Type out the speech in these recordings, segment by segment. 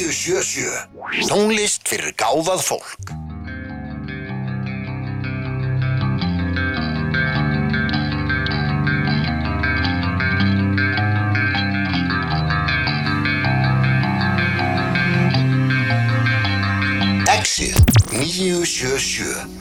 977. Tónlist fyrir gáfað fólk. Exit 977.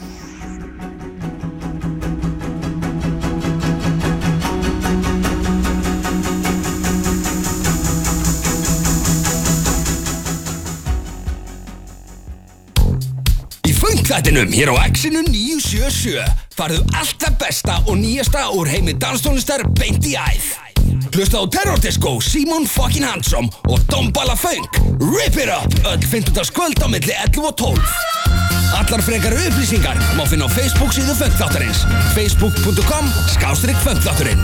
Þættinum hér á Exinu 977 farðu alltaf besta og nýjasta úr heimi danstónlistar beint í æð. Hlusta á Terror Disco, Simon fucking Handsome og Dombala Funk. Rip it up, öll 15. kvöld á milli 11 og 12. Allar frekari upplýsingar má finna á Facebook síðu Funkþáttarins. facebook.com/Funkþátturinn.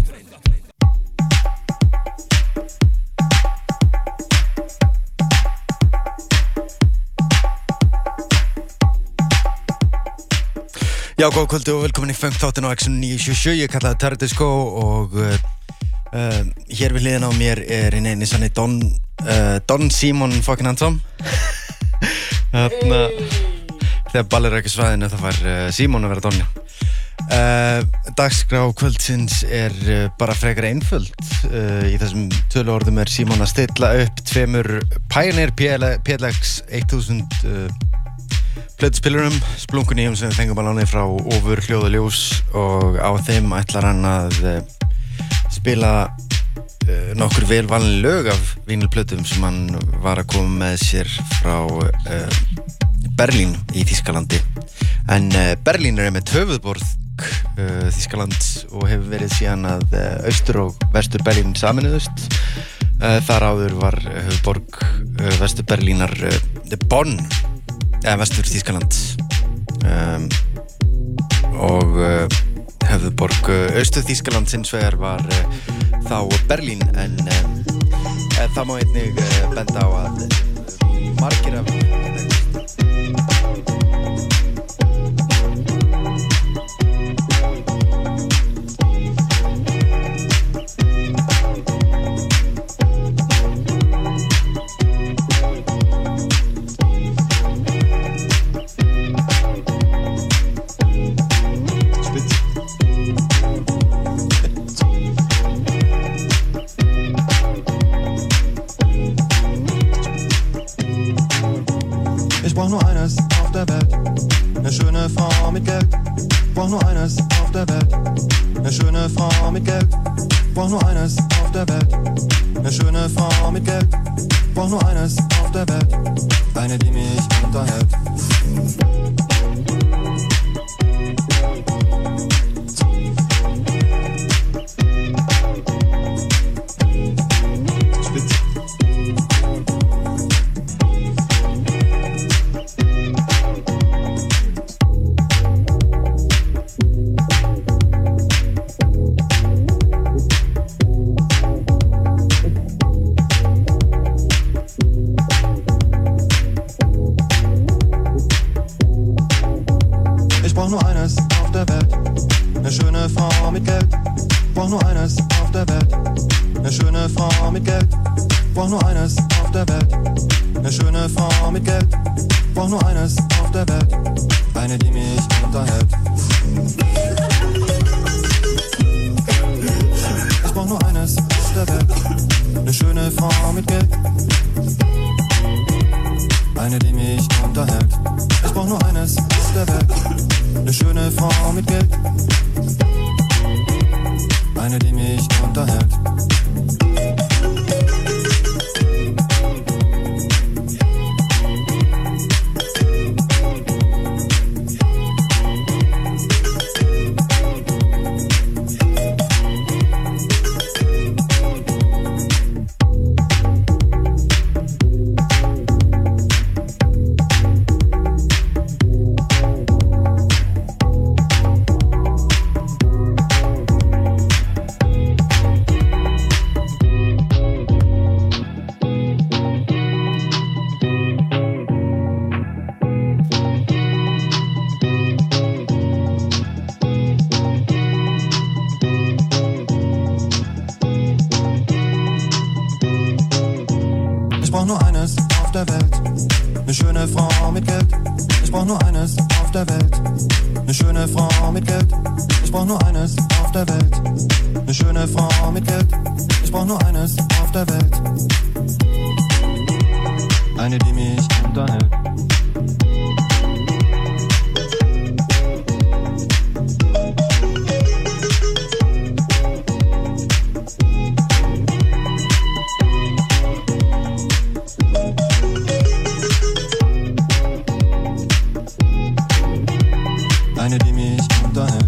Já, góð kvöldi og velkomin í Funkþáttinn á Exxon 977, ég kallaði Terror Disco og hér við hliðina á mér er einn sanni Don Simon fucking Handsome. Þegar ball er ekki svæðinu þá fær Simon að vera Donni. Dagskrá kvöldsins er bara frekar einföld. Í þessum töluorðum er Simon að stilla upp tveimur Pioneer PLX 1000 plötuspilurum, splunkunýjum sem við fengum að láni frá Ofur hljóð og ljós og á þeim ætlar hann að spila nokkur velvalin lög af vínilplötum sem hann var að koma með sér frá Berlín í Þýskalandi. En Berlín er með höfuðborg Þýskaland og hefur verið síðan að austur og vestur Berlín saminuðust. Þar áður var höfuðborg vestur Berlínar Bonn, eða vestur Þýskaland og höfuðborg austur Þýskaland hins vegar var þá Berlín en það má einnig benda á að margir af der Welt. Eine schöne Frau mit Geld. Ich brauch nur eines auf der Welt. Eine schöne Frau mit Geld. Ich brauch nur eines auf der Welt. Eine schöne Frau mit Geld. Ich brauch nur eines auf der Welt. Eine, die mich unterhält. Eine, die mich unterhält.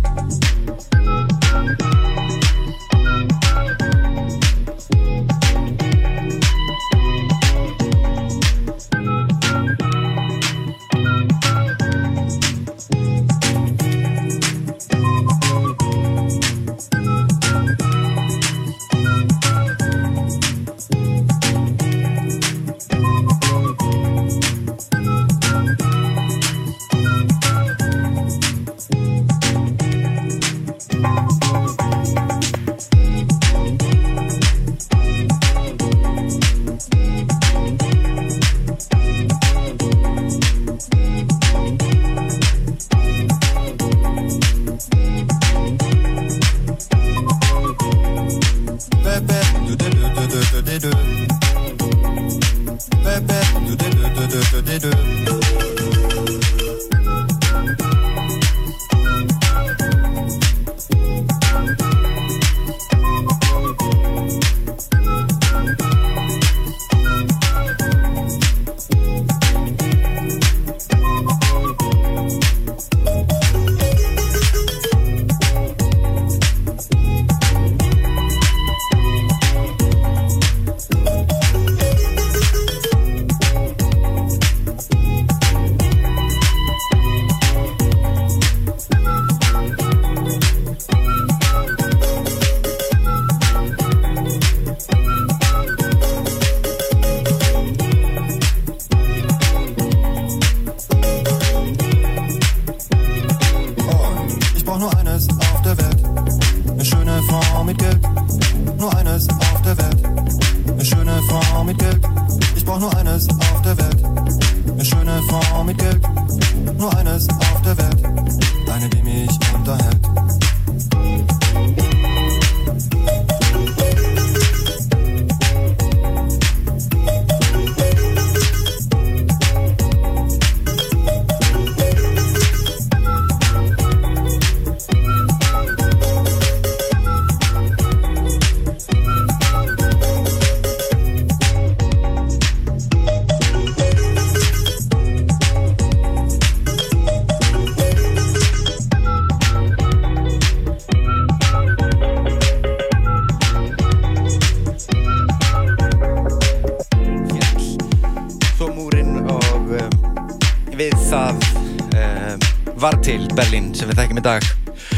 var til Berlín sem við þekkjum í dag.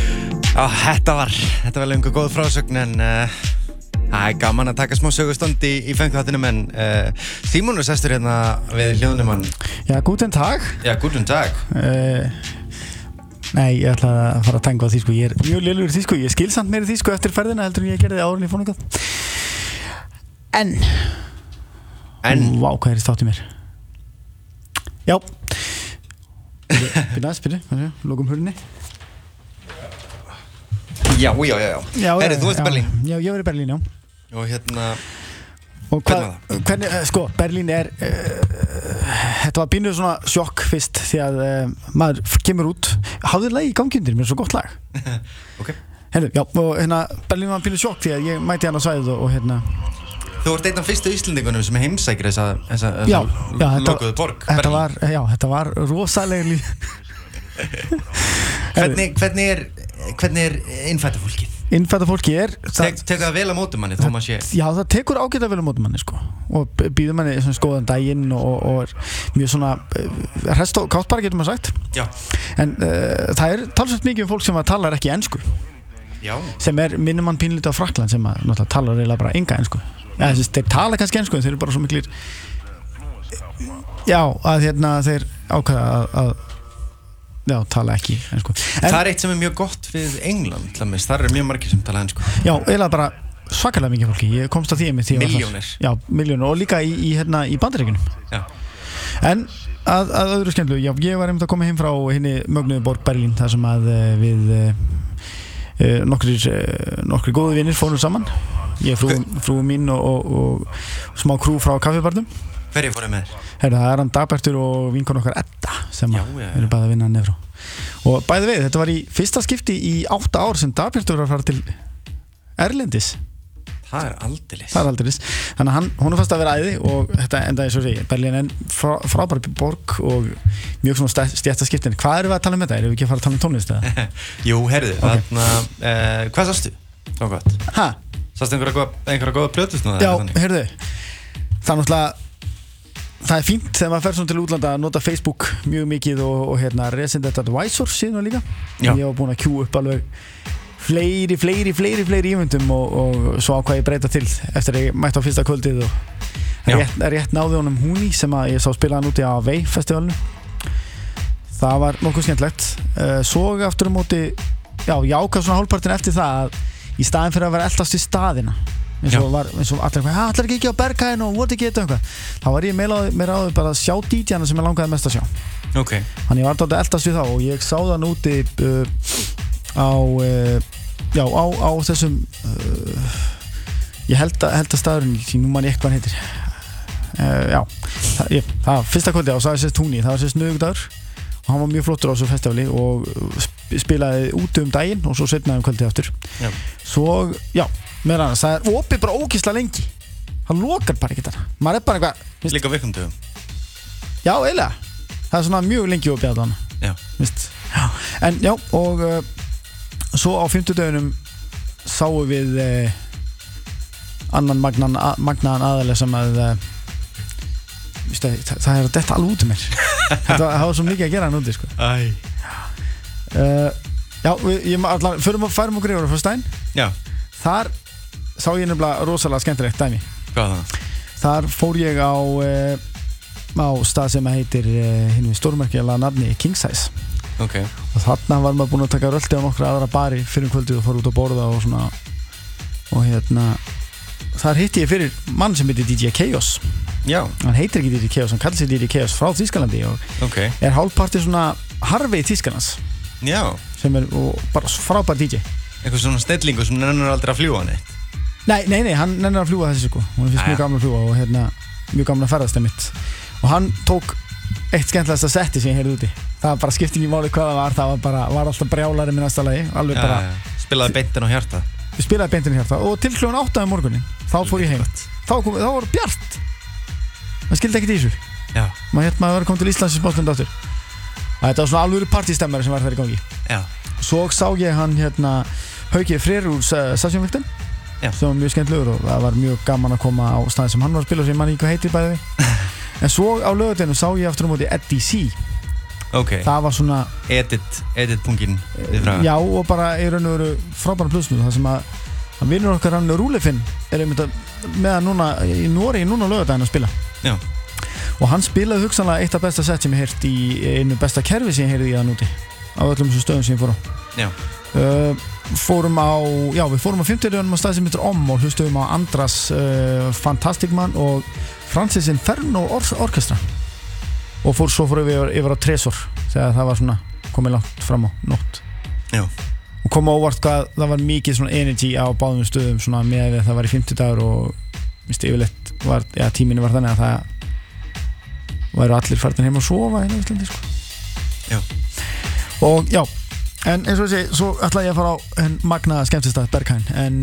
Þetta var lengur góð frásögn en það er gaman að taka smá sögustund í fengþáttinum en Símon er sestur hérna við hljóðnumann. Já, guten Tag. Já, guten Tag. Nei, ég ætla að fara að tanga á þýsku. Ég er mjög lélegur í þýsku. Ég skil samt meira í þýsku eftir ferðina heldur en ég gerði áður en ég fór hingað. En vá, hvað er þátt í mér? Já. Byrju, lokum hurðinni. Já. Herri, þú ert í Berlín? Já, ég var í Berlín, já. Og hérna, og hvernig, sko, Berlín er þetta var pínu svona sjokk fyrst því að maður kemur út hafði lag í gangi undir mér, svo gott lag. Ok. Herru, já, og hérna Berlín var pínu sjokk því að ég mæti hann á svæðið og hérna Þú ert einn af fyrstu Íslendingunum sem heimsækir þessa lokuðu borg, Berlín. Þetta var rosalega Hvernig er innfædda fólkið? Innfædda fólkið er Tekur það vel á móti manni þó maður sé? Já, það tekur ágætlega vel á móti manni, sko. Og býður manni svona skoðan daginn og er mjög svona hrest og kátt bara, getur maður sagt. Já. En það er talsvert mikið fólk sem talar ekki ensku. Já. Sem minnir mann pínlítið á Frakkland sem náttúrulega talar eiginlega bara enga ensku. Já, þeir tala kannski ensku en þeir eru bara svo miklir að hérna þeir ákveða að tala ekki ensku. Það er eitt sem er mjög gott við England, þar eru mjög margir sem tala ensku. Já, eiginlega bara svakalega mikið fólki, ég komst að því einmitt þegar ég var þar. Milljónir. Já, milljónir og líka í Bandaríkjunum. Já. En að öðru skemmtilegu, já, ég var einmitt að koma heim frá hinni mögnuðu borg Berlín þar sem að við nokkrir góðu vinir fórum saman. Ég, frú mín og smá krú frá kaffibarnum. Hverju fóruð með þér? Herra, það hann Dagbjartur og vinkonu okkar Edda sem eru bæði að vinna nefnir frá. Og bæði við, þetta var í fyrsta skipti í 8 ár sem Dagbjartur var að fara til Erlendis. Það er aldeilis. Þannig að hún fannst að vera æði og þetta endaði svo segi. Berlín er frábær borg og mjög svona stjættaskiptin. Hvað erum við að tala um þetta? Erum við ekki að fara að tala um tónlist eða? Jú, herðu, Okay. þarna, hvað sástu? Það var gott. Ha? Sástu einhverja góða plötust núna? Já, heyrðu, það er náttúrulega, það er fínt þegar maður fer svona til útlanda að nota Facebook mjög mikið og Resident Advisor síðan líka. Já. Ég var búinn að queue upp alveg fleiri ívendum og svo ákvað ég breyta til eftir að ég mætti á fyrsta kvöldið og rétt náði honum Húni sem að ég sá spila hann úti á Vei festivalinu. Það var nokkuð skemmtilegt. Svo aftur á móti, ég ákvað svona hálfpartin eftir það að í staðinn fyrir að vera eldast í staðina eins og allir ekki á Berghain og voru ekki eitthvað, þá var ég meira áður bara að sjá DJ-ana sem ég langaði mest að sjá. Okay. Þannig ég var dálítið eldast við þá og ég sá þann úti á þessum ég held að staðurinn því nú man ég eitthvað hann heitir það fyrsta kvöldi á sagði sérst Húni, það var sérst Nauðugudagur og hann var mjög flottur á þessu festivali og spilaði úti daginn og svo setnaði kvöldið aftur. Já. Svo, meðan annars, það er opið bara ógeðslega lengi, það lokar bara ekki þarna, maður er bara eitthvað Líka á virkumdögum? Já, eiginlega, það er svona mjög lengi opið að þarna. Já. En og svo á 50-dögunum sáum við annan magnaðan aðalega sem að það er að detta alveg út um mér. Það var svo mikið að gera hann úti sko. Færum okkur yfir á föstudaginn. Já. Þar sá ég nefnilega rosalega skemmtilegt dæmi. Hvað það? Þar fór ég á stað sem heitir hinn við stórmerkilega nafni King Size. Okay. Og þarna var maður búinn að taka rölti á nokkra aðra bari fyrir kvöldið og fór út að borða og svona og þar hitti ég fyrir mann sem heitir DJ Chaos. Já. Hann heitir ekki DJ Chaos, hann kallar sig DJ Chaos frá Þýskalandi og er hálfparti svona Harvey Þýskalands. Já. Sem bara frábær DJ. Eitthvað svona stellingu sem nennir aldrei að fljúa neitt. Nei, hann nennir að fljúa þessi sko. Hún finnst mjög gaman að fljúa og mjög gaman að ferðast mitt. Og hann tók eitt skemmtilegasta setti sem ég heyrði úti. Það var bara skipti ekki máli hvað það var alltaf brjálari með næsta lagi, alveg bara. Spilaði beintin á hjarta. Spilaði beintin á hjarta og til klukkan 8 morgunin, þá fór ég heim. Þá var bjart. Maður skildi ekkert í þessu. Já. Maður var að koma til Íslands í smá stund aftur. Þetta var svona alvöru partystemmari sem var þar í gangi. Já. Svo sá ég hann Hauki Freyr úr Stasjónviktin. Já. Sem var mjög skemmtilegur og það var mjög gaman að koma á staðinn sem hann var að spila sem ég man ekki hvað heitir bæði. En svo á laugardaginn sá ég aftur á móti Eddie C. Okay. Það var svona edit pungin við frá. Já, og bara í raun og veru frábæra plusnum það sem að vinur okkar hann Rúlefinn einmitt með hann núna í Noregi núna á laugardaginn að spila. Já. Og hann spilaði hugsanlega eitt af besta sett sem ég heyrt í einu besta kerfi sem ég heyrði í það núti á öllum þessum stöðum sem ég fór á. Já. Við fórum á 50-dögunum á stað sem heitir Om og hlustuðum á Andras Fantastic Man og Francis Inferno Orchestra og svo fórum við yfir á Tresor þegar það var svona komið langt fram á nótt. Já. Og kom á óvart hvað það var mikið svona energy á báðum stöðum svona með að það var í 50 dagur og yfirleitt var, tíminu var þannig að það væru allir farnir heim að sofa hérna í Íslandi sko. Já. Og já, en eins og þessi, svo ætla ég að fara á magnaða skemmtistað Berghain en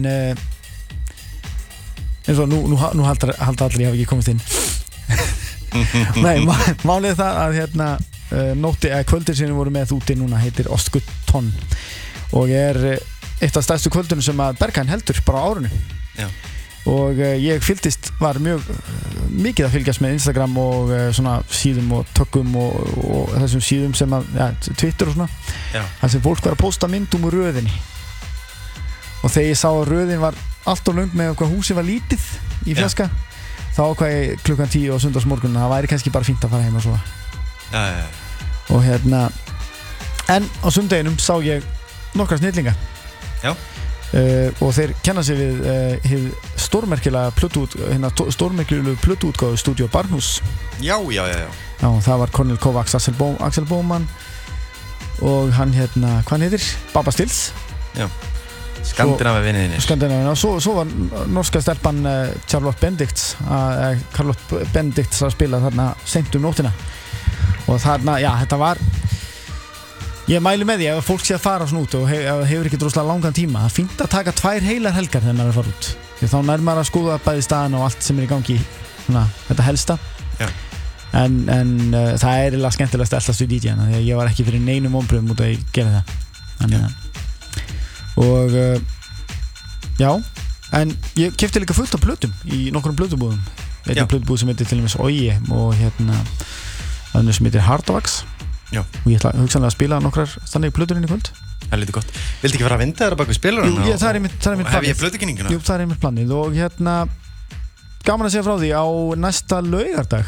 eins og nú halda allir ég hafi ekki komist inn. Nei, málið það að kvöldir sem við vorum með úti núna heitir Ostgutton og eitt af stærstu kvöldunum sem að Berghain heldur bara á árinu. Já. Og ég var mjög mikið að fylgjast með Instagram og svona síðum og tökum og þessum síðum sem að Twitter og svona. Já. Þar sem fólk var að posta myndum úr röðinni og þegar ég sá að röðin var allt og löng með hvað húsið var lítið í fjarska þá ákvað ég klukkan 10 á sundagsmorgun það væri kannski bara fínt að fara heim og svo. Og en á sundeginum sá ég nokkra snillinga. Já. og þeir kenna sig við hið stórmerkilega plötuútgáfu Studio Barnhus. Já. Já, það var Cornel Kovacs, Axel Bowman og hann hvað hann heitir? Baba Stills. Já. Skandinavi vinniðinir. Skandinavi, og svo var norska stelpan Charlotte Benedicts að spila þarna seint nóttina. Og þarna, já, þetta var ég mæli með því ef fólk sé að fara svona út og hefur ekki droslega langan tíma. Það er fínt að taka 2 heilar helgar þegar maður er að fara út. Því þá nær maður að skoða bæði staðan og allt sem er í gangi, svona, þetta helsta. Já. En það er eiginlega skemmtilegast alltaf stuð DJ-na því að ég var ekki fyrir neinum vonbrigðum út að ég gera það. Þannig og já, en ég keypti líka fullt af plötum í nokkrum plötubúðum. Einn plötubúð sem heitir til dæmis Oye og önnur sem heitir Hardwax. Já. Og ég ætla hugsanlega að spila nokkrar þannig plötur inn í kvöld. Það er lítið gott. Viltu ekki fara að vinda þér bak við spilarann? Jú, það er mitt planið. Hef ég plötukynninguna? Jú, það er mitt planið og gaman að segja frá því á næsta laugardag.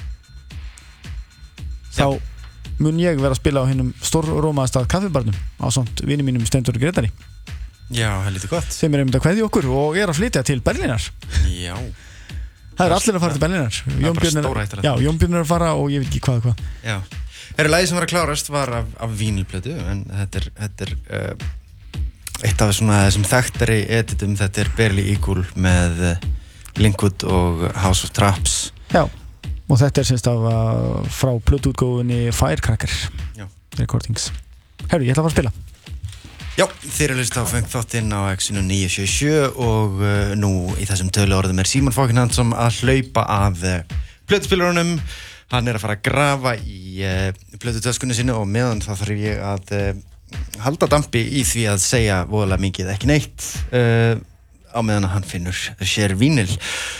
Þá mun ég vera að spila á hinum stórrómaðastað kaffibarnum ásamt vini mínum Steindór Grétari. Já, það er lítið gott. Sem er að kveðja okkur og er að flytja til Berlínar. Já. Það er allir að fara til Berlínar. Jón Björn er að fara og ég veit ekki hvað. Já. Lagið sem var að klárast var af vínilplötu, en þetta er eitt af svona þessum þekktari editum. Þetta er Barely Equal með Linkwood og House of Traps. Já. Og þetta er semst frá plötuútgáfunni Firecracker Recordings. Herru, ég ætla að fara að spila. Já, þið eru að hlusta á Funk þáttinn á X-inu 977 og nú í þessum töluorðum er Símon Fucking Handsome að hlaupa að plötuspilurunum. Hann er að fara að grafa í plötutöskunni sinni og meðan þá þarf ég að halda dampi í því að segja voðalega mikið ekki neitt á meðan að hann finnur sér vínil.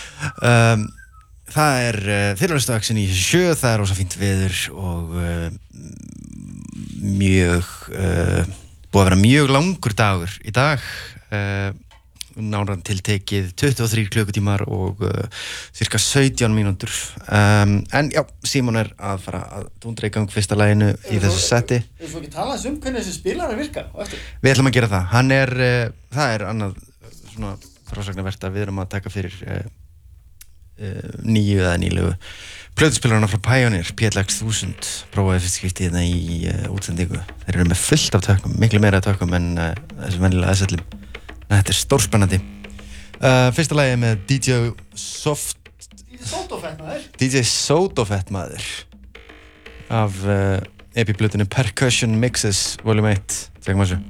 Það er fyrirlustu X-inu 977, það er rosa fínt veður og búið að vera mjög langur dagur í dag. Náran tiltekið 23 klukkutímar og cirka 17 mínútur. En já, Símon er að fara að dúndra í gang fyrsta laginu í þessu setti. Við får ekki tala um hvernig þessi spilar virka á eftir. Við ætlum að gera það. Það er annað svona frásagnarvert að við erum að taka fyrir nýju eða nýlegu plötuspilarana frá Pioneer, PLX 1000. Prófaði fyrst skipti hérna í útsendingu. Þeir eru með fullt af tökum, miklu meira tökum en þessum venjulega SL-um. Þetta er stórspennandi. Fyrsta lagi með DJ Sotofett maður af EP-plötunni Percussion Mixes Volume 1. Tjekkum þessu.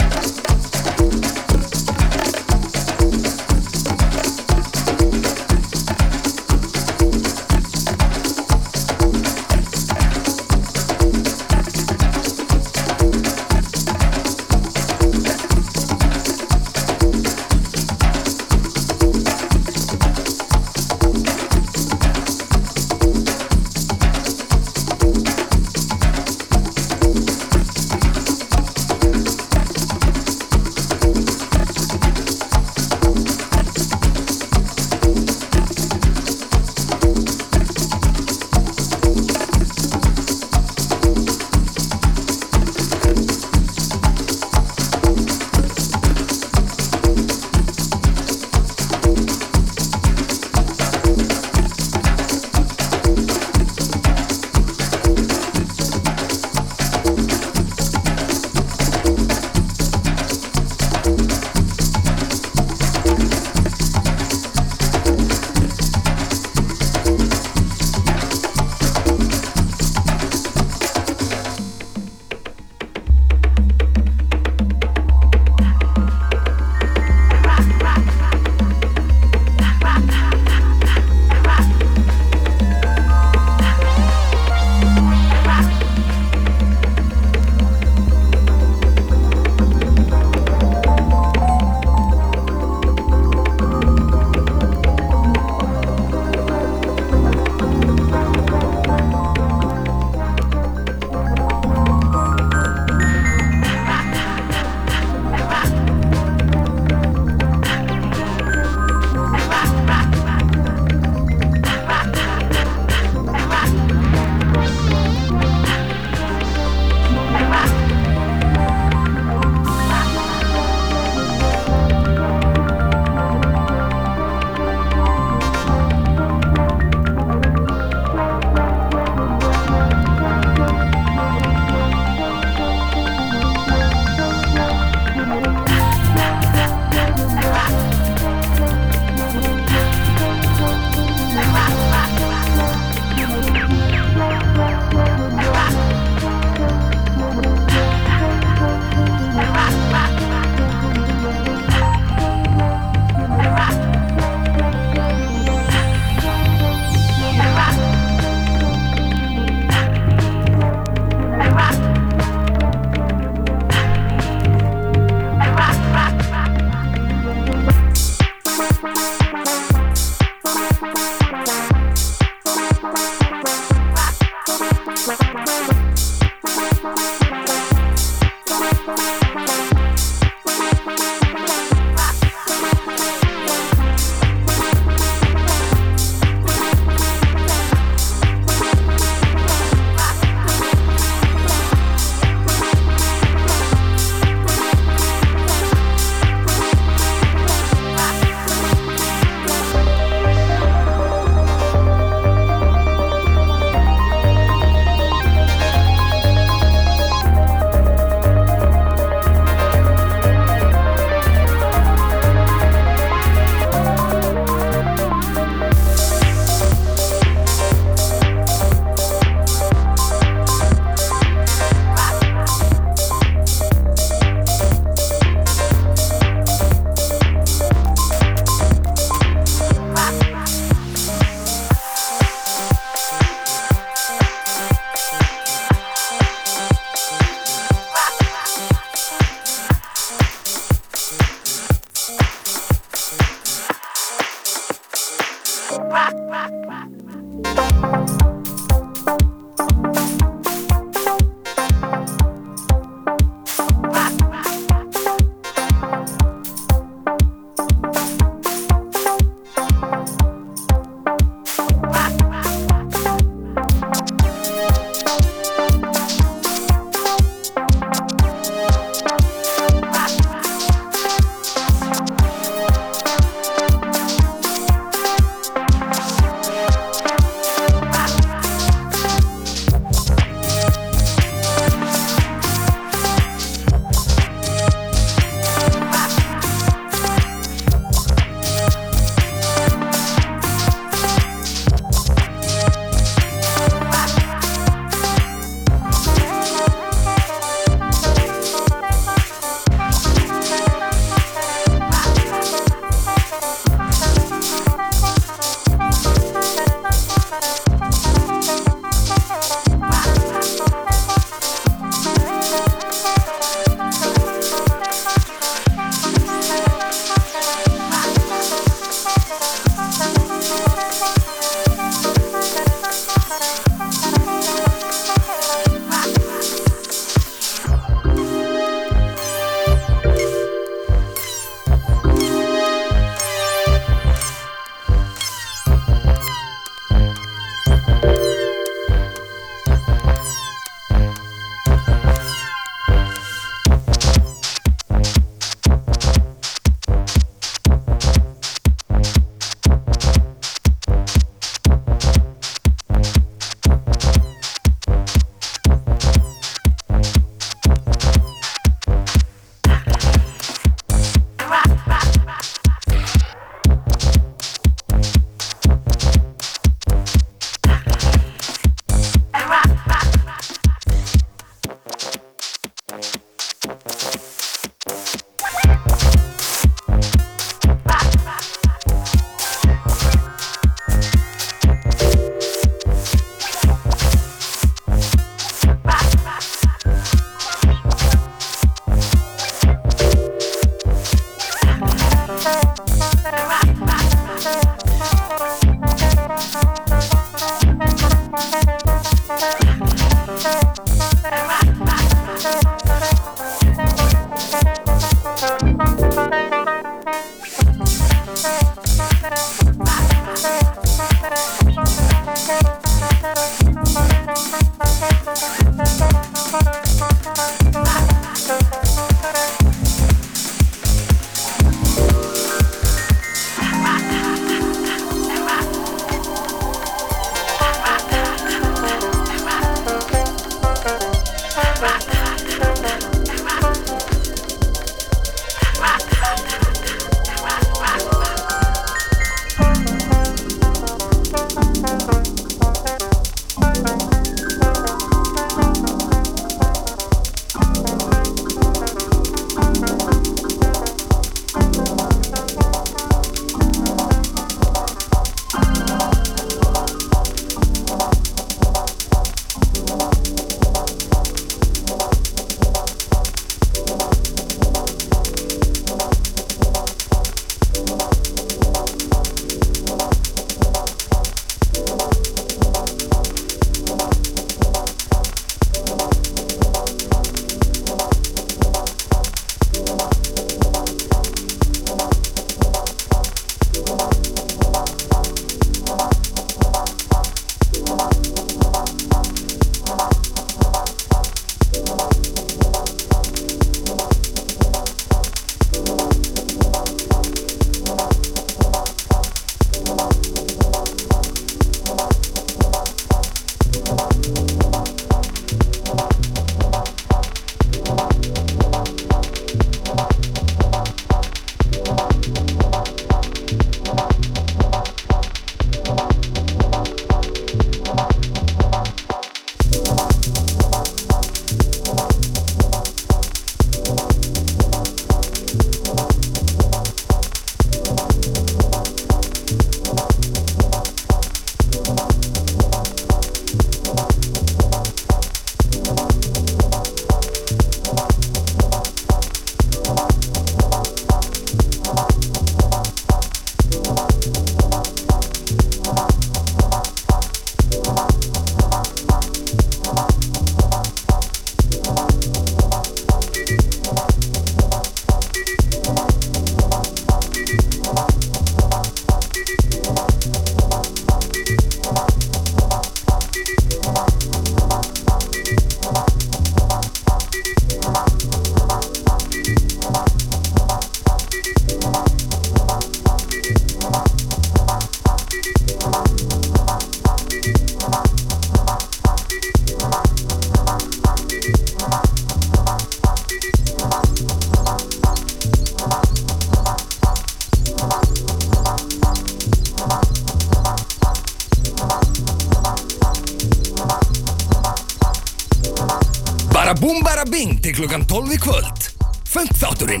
Bara Bing til klukkan 12 í kvöld. Funk-þátturinn.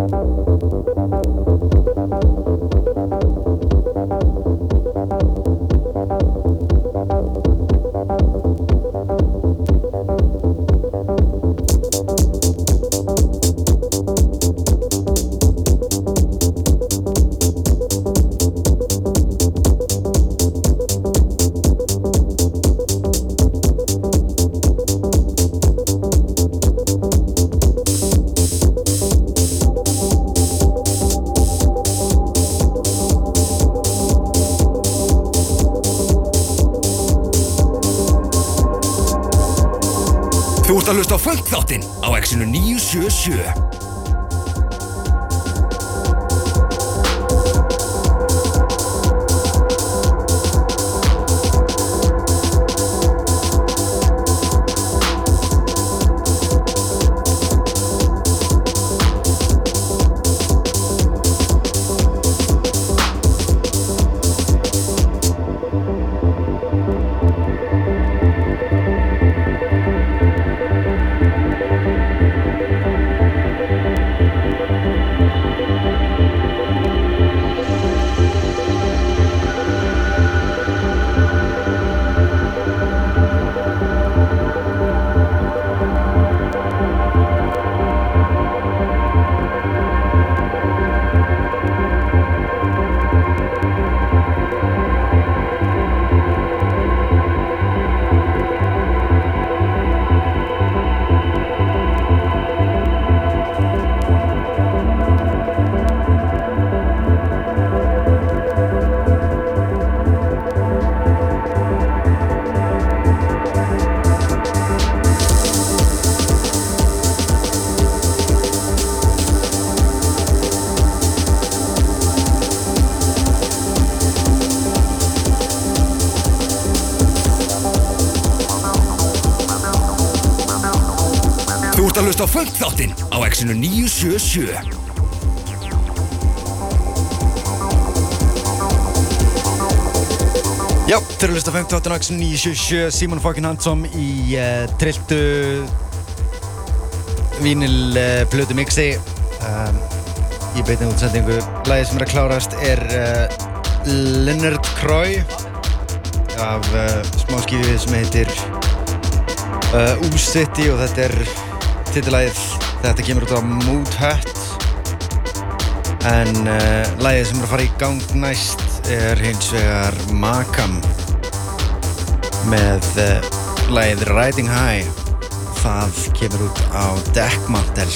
Þú ert að hlusta á Funk-þáttinn á X-inu 977. Þú ert að hlusta á Funk-þáttinn á X-inu 977. Já, þeir eru að hlusta á Funk-þáttinn á X-inu 977. Símon fucking Hansson í trilltu vínilplötu mixi í beinni útsendingu. Lagið sem er að klárast er Leonard Croy af smáskífi sem heitir U-City og þetta er titillagið. Þetta kemur út á Mood Hut en lagið sem er að fara í gang næst er hins vegar Makam með lagið Riding High. Það kemur út á Deckmantel.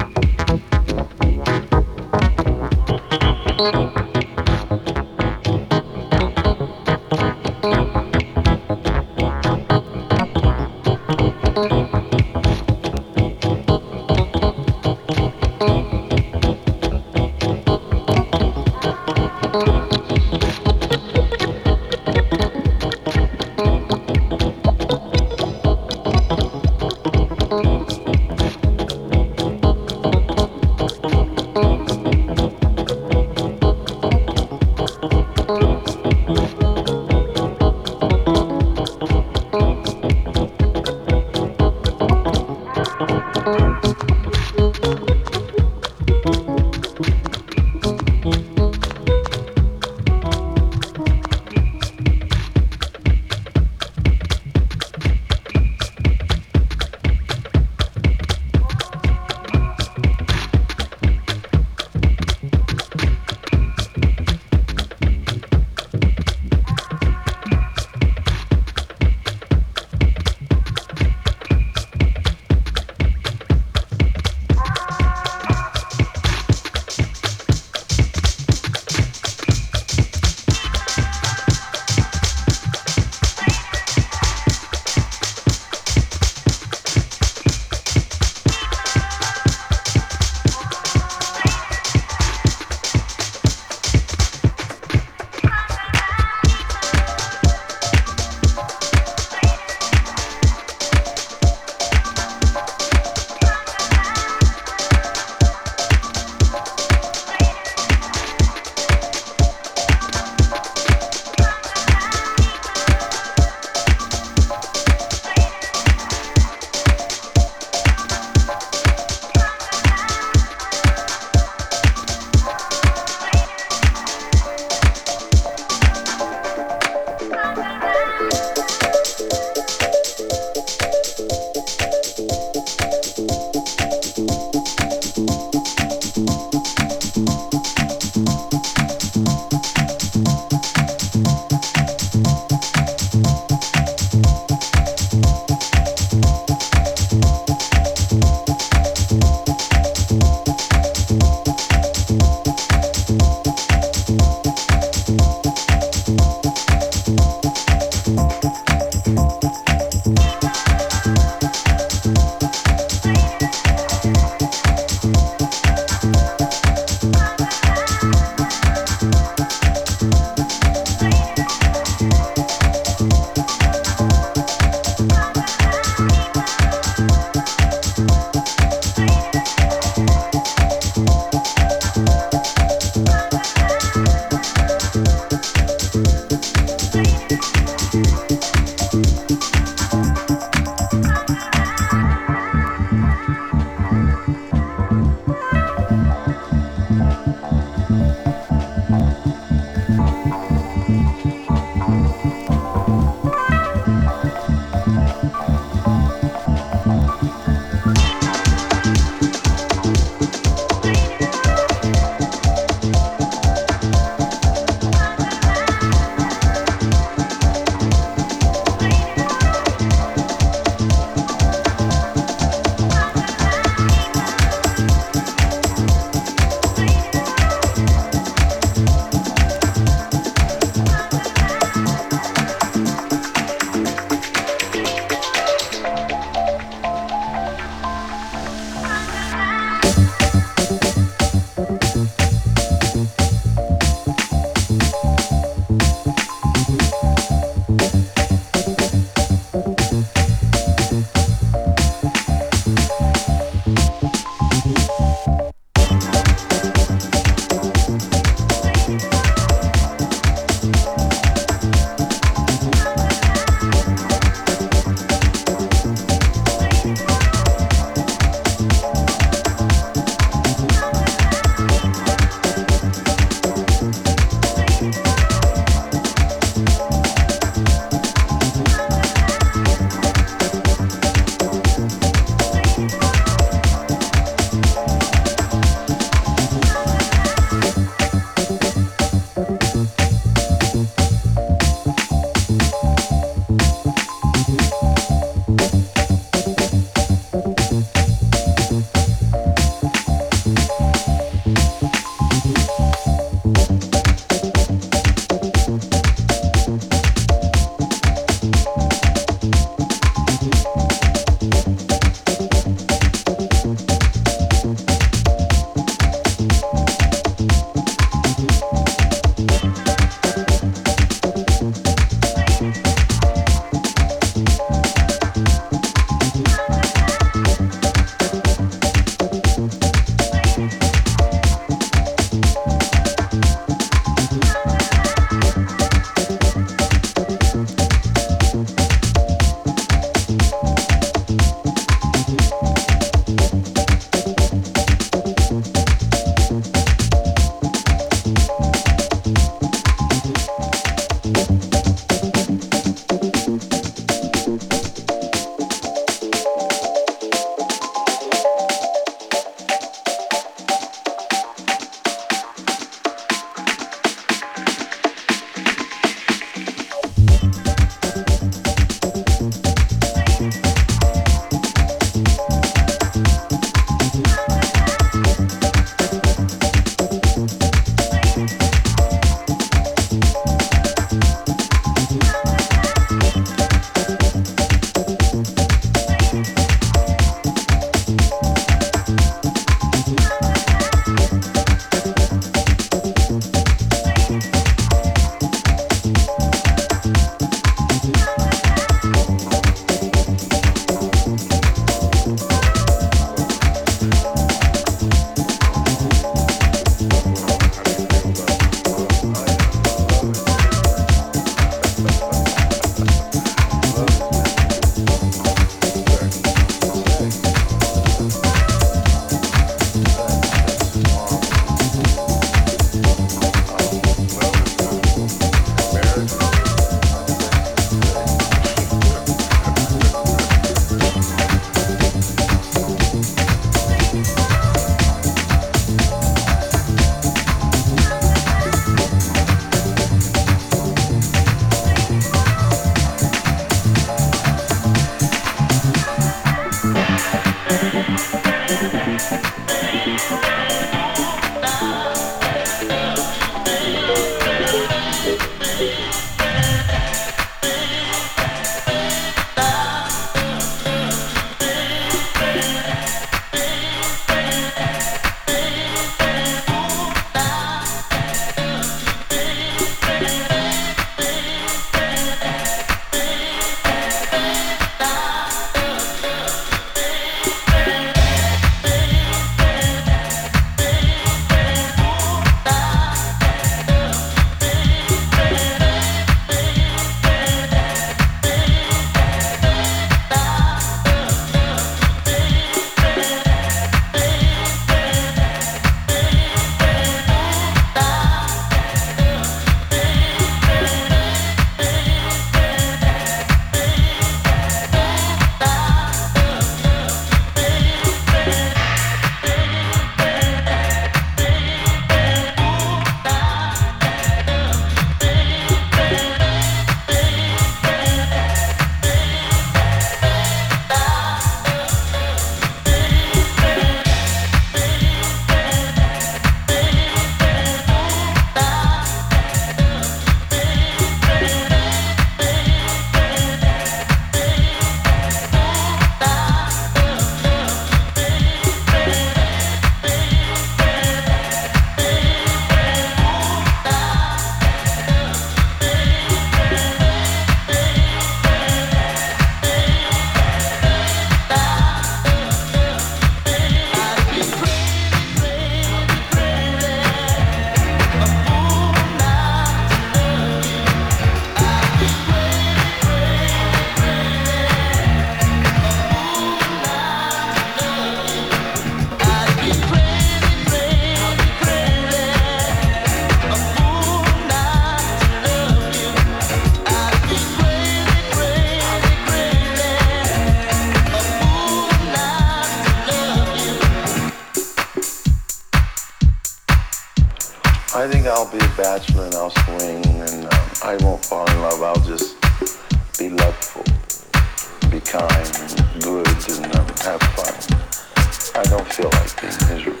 I think I'll be a bachelor and I'll swing and I won't fall in love. I'll just be loveful, be kind and good and have fun. I don't feel like being miserable.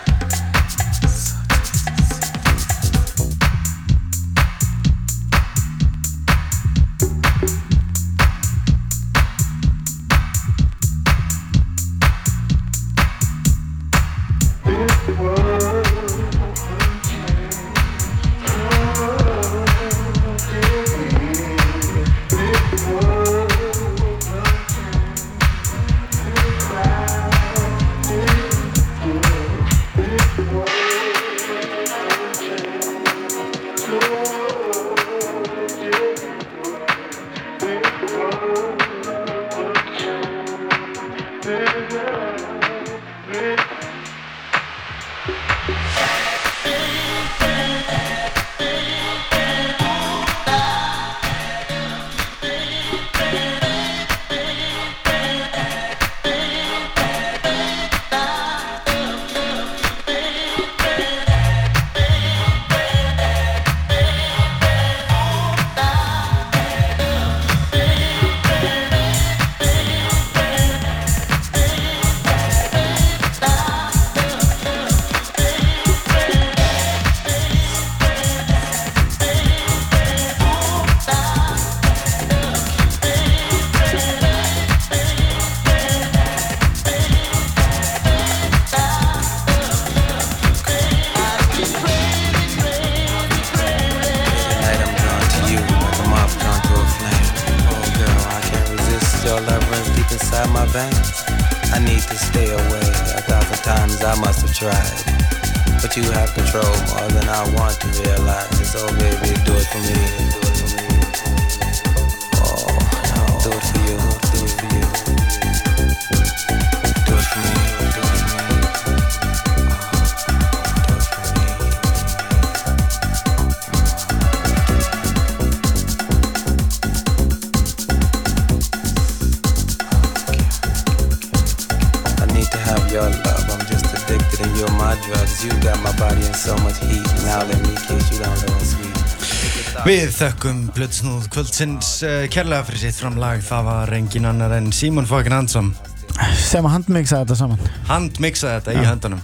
Við þökkum Plötusnúð kvöldsins kærlega fyrir sitt framlag. Það var engin annar en Símon fucking Hansson sem handmixaði þetta saman. Handmixaði þetta í höndunum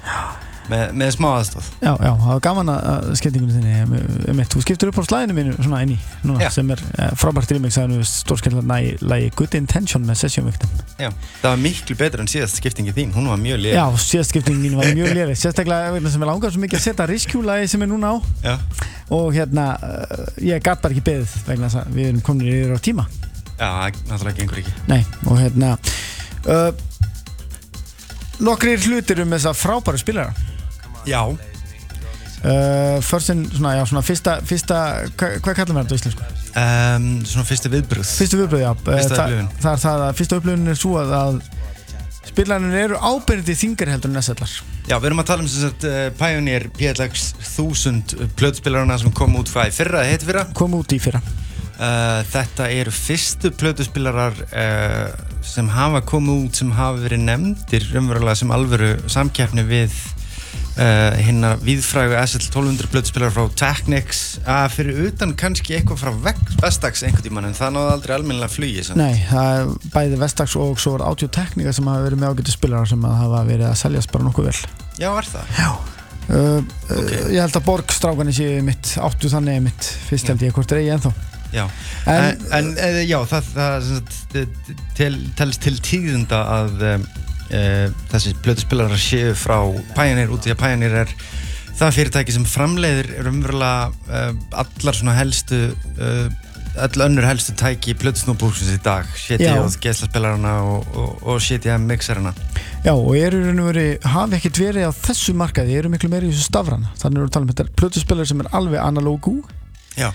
með smá aðstoð. Já, það var gaman að skiptingunni þinni. Þú skiptir upp á slæðinu mínu svona inn í núna, sem frábært remixaðinu stórskemmtilega lagi Good Intention með Session Victim. Já, það var miklu betur en síðast skiptingi þín. Hún var mjög léleg. Já, síðast skiptingin mín var mjög léleg. Sérstaklega vegna sem ég langar svo mikið að setja Rescue-lagi sem núna á. Já. Og ég gat bara ekki beðið vegna þess að við erum komin yfir á tíma. Já, náttúrulega gengur ekki. Nei, og nokkrir hlutir þessa frábæru spilara. Já. Först svona fyrsta hvað kallar maður þetta á íslensku? Svona fyrsta viðbrögð. Fyrsta viðbrögð, já. Fyrsta upplifun. Það er það að fyrsta upplifunin er svo að spilarnir eru ábyrgandi þingari heldur en SLR. Já, við erum að tala sem sagt Pioneer PLX 1000 plötuspilarana sem kom út hvað í fyrra, heiti fyrra? Kom út í fyrra. Þetta eru fyrstu plötuspilarar sem hafa komið út sem hafa verið nefndir raunverulega sem alvöru samkeppni við hinna víðfrægu SL1200 plötuspilarar frá Technics fyrir utan kannski eitthvað frá Vestax einhvern tímann en það náði aldrei almennilega flugi. Nei, það er bæði Vestax og svo var Audio Technica sem hafa verið með ágætu spilarar sem hafa verið að seljast bara nokkuð vel. Já, er það? Já. Okay. Ég held að Borg strákanir séu mitt, áttu þannig mitt fyrst held ég hvort er ég ennþá. Já, en já, það telst til tíðinda að þessi plötuspilarar séu frá Pioneer út í að Pioneer er það fyrirtæki sem framleiðir raunverulega allar svona helstu öll önnur helstu tæki plötusnúðbúrsins í dag, CDJ geislaspilarana og CDM mixerana. Já, og hafi ekkert verið á þessu markaði, eru miklu meiri í þessu stafrana. Þannig erum við að tala um þetta plötuspilar sem er alveg analógu. Já.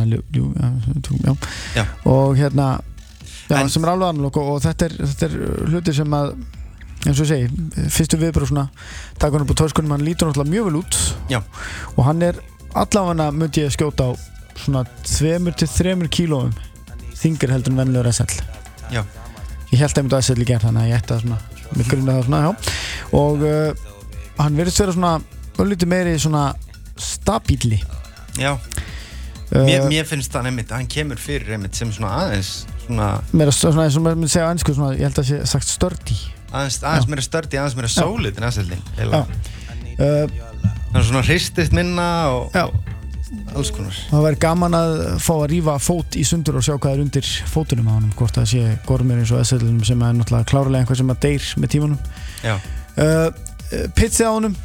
Já. Og sem er alveg analóg og þetta er hluti sem að eins og ég segi, fyrstu viðbröð svona taka hann upp á töskunum, hann lítur náttúrulega mjög vel út. Já. Og hann er allavega myndi ég skjóta á svona 2-3 kílóum þyngri heldur en venjulegur SL. Já. Ég held einmitt á SL í gerð þannig að ég ætti að svona mig grunna það svona, já. Og hann virðist vera svona örlítið meiri svona stabíli. Já. Mér finnst það einmitt, hann kemur fyrir einmitt sem svona aðeins svona meira svona eins og maður myndi segja á ensku svona, ég held að sé sagt sturdy. Aðeins meira sturdy, aðeins meira solid en Asseldin. Já. Hann svona hristist minna og alls konar. Það væri gaman að fá að rífa fót í sundur og sjá hvað undir fótunum á honum, hvort það sé gormir eins og Asseldinum sem náttúrulega klárlega einhver sem deyr með tímanum. Já. Pitsi á honum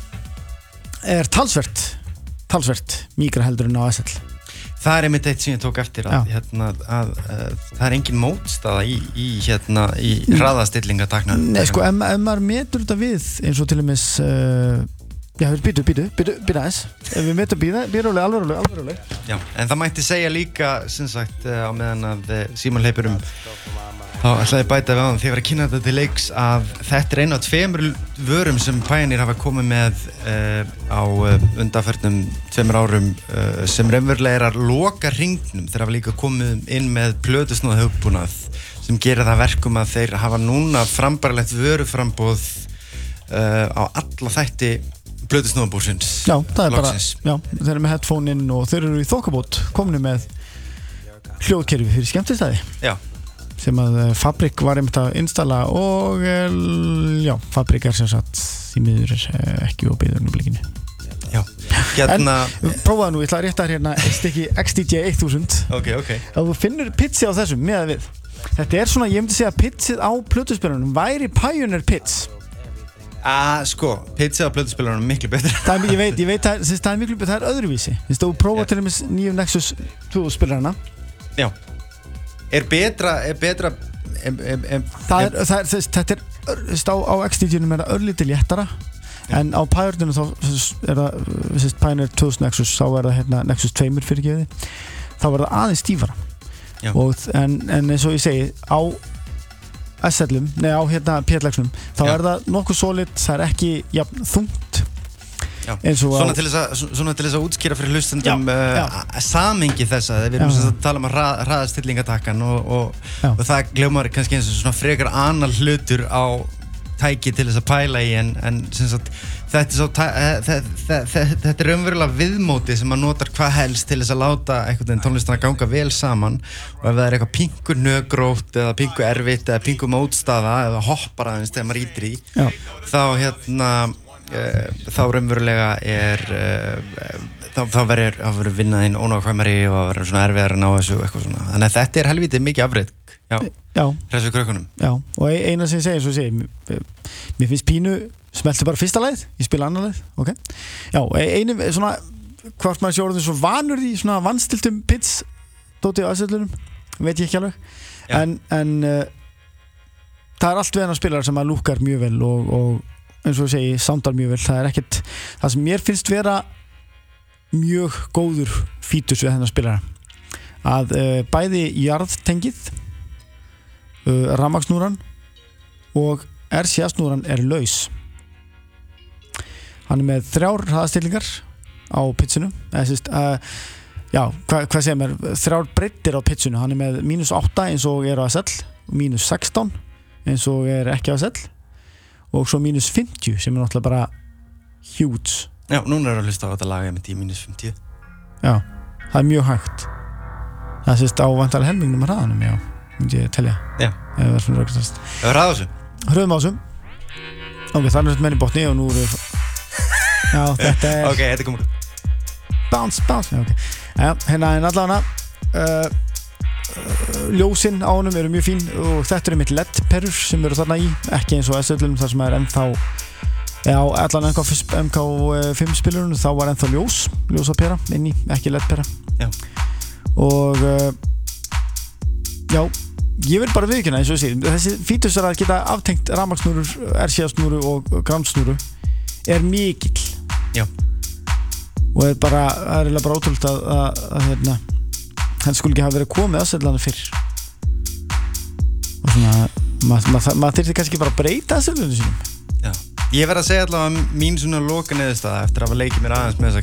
talsvert mýgra heldur en á Assel. Það einmitt eitt sem ég tók eftir að það engin mótstaða í hraðastillingatakna. Nei, sko, ef maður metur þetta við eins og til dæmis býtu aðeins. Ef við metum alveg. Já, en það mætti segja líka, sem sagt, á meðan að Símon hleypur þá ætlaði ég bæta við á hann þegar ég var að kynna þetta til leiks að þetta er einu af 2 vörum sem Pioneer hafa komið með á undanförnum 2 árum sem raunverulega að loka hringnum. Þeir hafa líka komið inn með plötusnúða hugbúnað sem gerir það verkum að þeir hafa núna frambarlegt vöruframboð á alla þætti plötusnúðabúrsins. Já, það er loksins. Bara, þeir eru með headphone-inn og þeir eru í þokkabót komnu með hljóðkerfi fyrir skemmtistæði. Já. Sem að Fabrik var einmitt að installa og Fabrik sem sagt því miður ekki á biðurnublikinu. Já. En prófaðu nú, ég ætla að rétta hérna eitt stykki XDJ 1000. Ok. Ef þú finnur pitsi á þessum með við. Þetta er svona, ég myndi segja að pitsið á plötuspilunum væri Pioneer pits. Sko, pitsið á plötuspilunum er miklu betra. Ég veit það er miklu betra, það er öðruvísi. Þú prófa til dæmis nýju Nexus 2 spilarana. Já. Er betra þetta er á XDJ-num er það örlítið léttara en á Pioneer þá er það Pioneer 2000 Nexus þá er það hérna Nexus 2 fyrirgefiði þá er það aðeins stífara en eins og ég segi á SL-um, á hérna PLX-num þá er það nokkuð solid, það er ekki jafn þungt. Svona til þess að útskýra fyrir hlustendum samhengi þessa við erum að tala um að hraða stillingatakkan og það gljómar kannski eins og svona frekar anal hlutur á tæki til þess að pæla í en sem sagt þetta er raunverulega viðmóti sem maður notar hvað helst til þess að láta einhvern veginn tónlistina ganga vel saman og ef það er eitthvað pingu nögrótt eða pingu erfitt eða pingu mótstaða eða hoppar aðeins þegar maður ítir í þá raunverulega þá verður vinnaðinn ónákvæmari og það verður svona erfiðar að ná þessu eitthvað svona. Þannig að þetta er helvítið mikið afrek hressu krökkunum. Já, og eina sem ég segi, svo segi mér finnst pínu smelti bara fyrsta lagið, ég spila annar lagið, ok. Já, einu svona hvort maður sé orðið svo vanur í svona vanstiltum pits dóti á aðsöldunum, veit ég ekki alveg en það er allt við hennar spilar sem að lúkar mjög vel og eins og ég segi, soundar mjög vel, það er ekkert það sem mér finnst vera mjög góður fítus við þennan spilara að bæði jarðtengið rafmagnsnúran og RCA-snúran er laus hann er með 3 hraðastillingar á pitsinu hvað segir mér 3 breiddir á pitsinu, hann er með -8 eins og er á SL -16 eins og er ekki á SL og svo -50 sem er náttúrulega bara huge. Já, núna er að hlusta á þetta lag með -50. Já, það er mjög hægt. Það sést á vantarlega helmingnum að hraðanum, já, myndi ég telja. Já. Ef það er svona röggast. Ef við hraða þessu? Hröðum á þessu. Ok, það er náttúrulega menn í botni og nú eru já, þetta er ok, þetta er komið. Bounce, já, ok. Já, hérna er allavega ljósinn á honum eru mjög fín og þetta eru mitt LED-perur sem eru þarna í, ekki eins og SL-um þar sem er ennþá allan MK5 spilurinn þá var ennþá ljósapera inn í, ekki LED-pera og ég vil bara viðurkenna eins og ég segi þessi fítus er að geta aftengt rafmagnsnúrur, RCA-snúru og groundsnúru er mikill og það er bara ótrúlegt að hann skulle ekki hafa verið komið aðsellana fyrr og svona maður þyrfti kannski bara að breyta aðsellunum sínum. Já, ég verð að segja allavega mín svona lokaneðurstaða eftir að hafa leikið mér aðeins með þessa